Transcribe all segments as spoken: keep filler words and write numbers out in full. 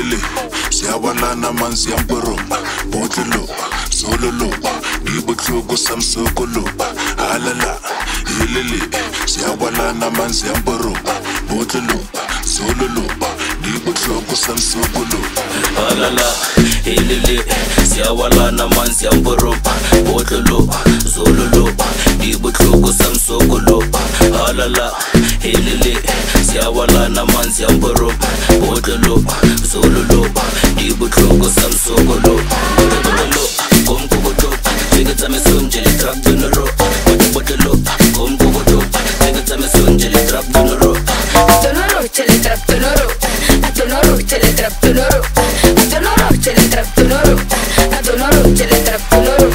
Hilele, siyawalana manzi yamporo, botolo, sololo, ibutloko samsokolo, halala. Hilele, siyawalana manzi yamporo, botolo, sololo, ibutloko samsokolo, halala. Hilele, siyawalana manzi yamporo, botolo, sololo, ibutloko samsokolo, halala. Hilele, siyawalana manzi yamporo, botolo, sololo, ibutloko samsokolo, botolo, komkokoto, tsingetame sonjele trap donoro, botolo, komkokoto, tsingetame sonjele trap donoro, donoro, chele trap donoro, donoro, chele trap donoro, donoro, chele trap donoro, donoro, chele trap donoro.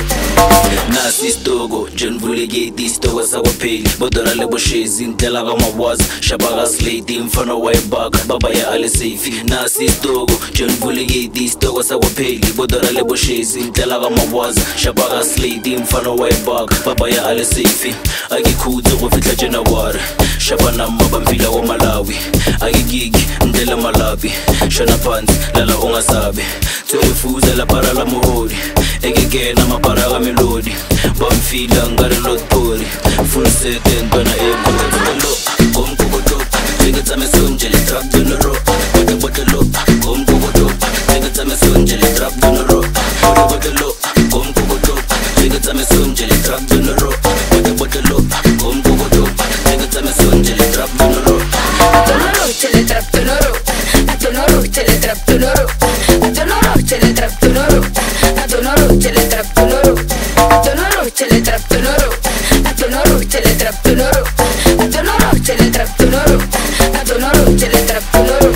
Nasi stogo, John Vuligate stogo sawapheli, bodora lebo shezi ntela ka mawaza, shabaka slate mfana wayebaka, baba ya ale safe. Nasi stogo, John Vuligate stogo sawapheli, bodora lebo shezi ntela ka mawaza, shabaka slate mfana wayebaka, baba ya ale safe. Akikhutse go fitla January, shabana mabamfila wa Malawi, akigigi ndela malabi, shona phansi lala ungasabi, tsefuza la para la muhodi, ekekena mapara ka melodi, bamfila ngare lotpori, full set entwana ekotelo, komkokoto, tsingetame sonjele trap donoro, botolo, komkokoto, tsingetame sonjele trap donoro, botolo, komkokoto, tsingetame sonjele trap donoro, botolo, komkokoto, tsingetame sonjele trap donoro, donoro, chele trap donoro, donoro, chele trap donoro, donoro, chele trap donoro, donoro, chele trap donoro, donoro, chele trap donoro, donoro, chele trap donoro, donoro, chele trap donoro, donoro, chele trap donoro.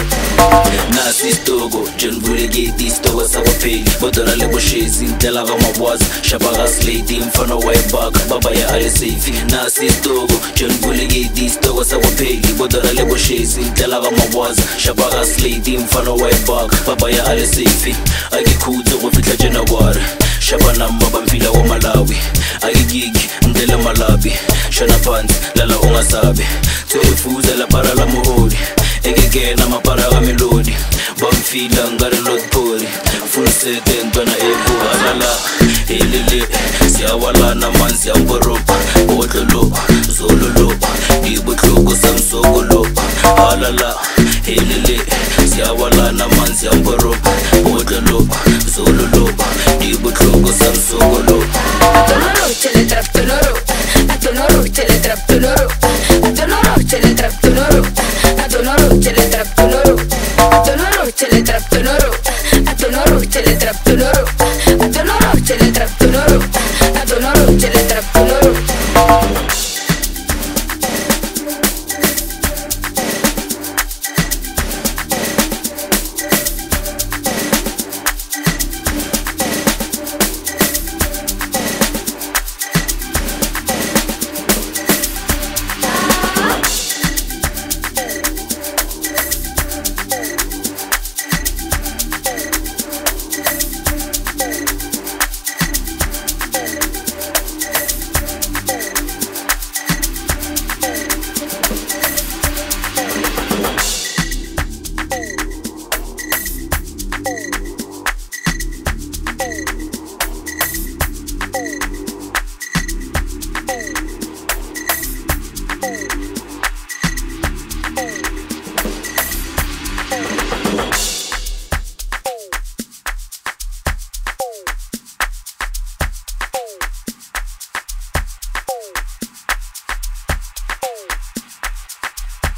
Nasi stogo, John Vuligate stogo sawapheli, bodora lebo shezi ntela ka mawaza, shabaka slate mfana wayebaka, baba ya ale safe. Nasi stogo, John Vuligate stogo sawapheli, bodora lebo shezi ntela ka mawaza, shabaka slate mfana wayebaka, baba ya ale safe. Akikhutse go fitla January, shabana mabamfila wa Malawi, akigigi ndela malabi, shona phansi lala ungasabi, tsefuza la para la muhodi, ekekena mapara ka melodi, bamfila ngare lotpori, full set entwana ekuhalala. Hilele, siyawalana manzi yamporo, botolo, sololo, ibutloko samsokolo, halala. Hilele, siyawalana manzi yamporo, botolo, sololo, ibutloko samsokolo, donoro, chele trap donoro, donoro, chele trap donoro, donoro, chele trap donoro, donoro, chele trap donoro, donoro, chele trap donoro, donoro, chele trap donoro, donoro, chele trap donoro, donoro, chele trap donoro.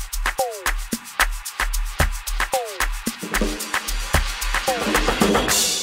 Bye.